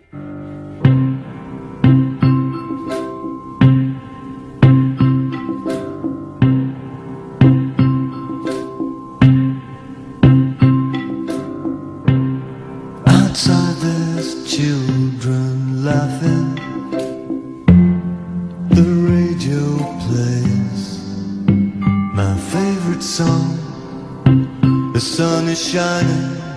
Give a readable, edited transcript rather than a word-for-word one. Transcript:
Outside there's children laughing. The radio plays my favorite song. The sun is shining